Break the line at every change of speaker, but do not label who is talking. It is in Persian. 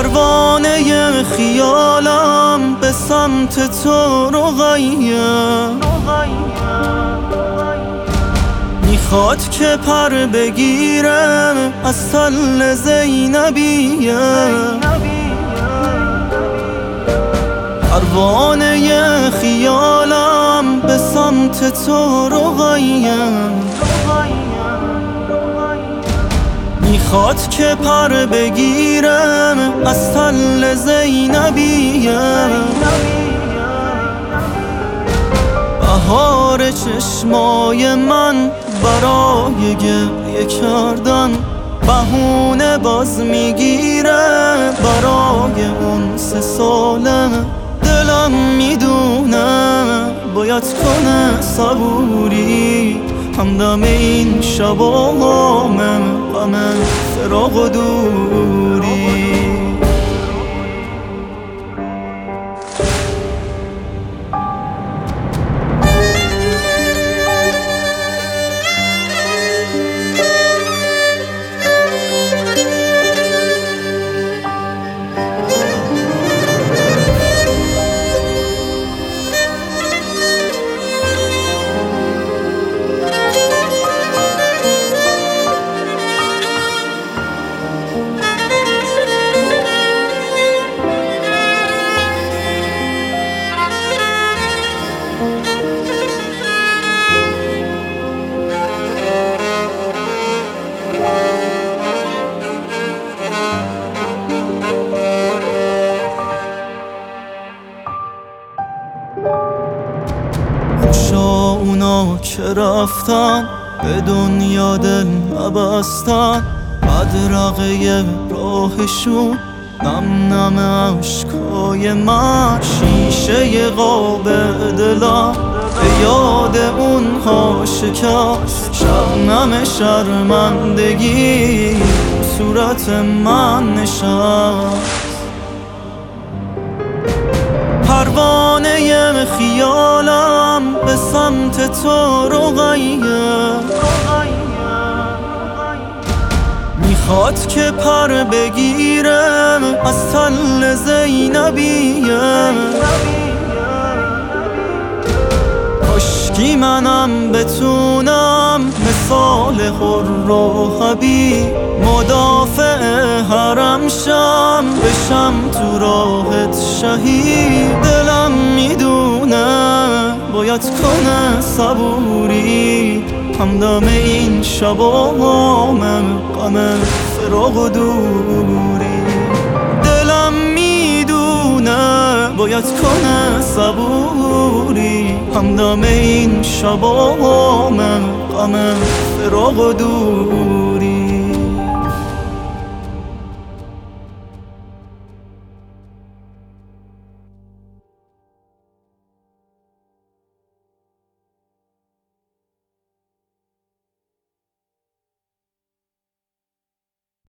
پروانه خیالم به سمت تو رقیه، میخواد که پر بگیره از تل زینبیه. پروانه خیالم به سمت تو رقیه، میخواد که پر بگیرم از تل زینبیه. بهار چشمای من برای گریه کردن بهونه باز میگیره برای اون 3 ساله. دلم میدونه باید کنه صبوری همدم این شبام غم فراق و دوری. خوشا اونا که رفتن به دنیا دل نبستن، بدرقه راهشون نم نم عشقای من. شیشه قاب دلم به یاد اونها شکست، شبنم شرمندگی صورت من نشست. پروانه خیالم به سمت تو رقیه، میخواد که پر بگیرم از تل زینبیه. کاشکی منم بتونم مثال حر و حبیب مدافع حرم شم، بشم تو راحت شهید. دلم میدونه باید کنه صبوری همدم این شبام غم فراق و دوری. دلم میدونه باید کنه صبوری همدم این شبام غم فراق و دوری.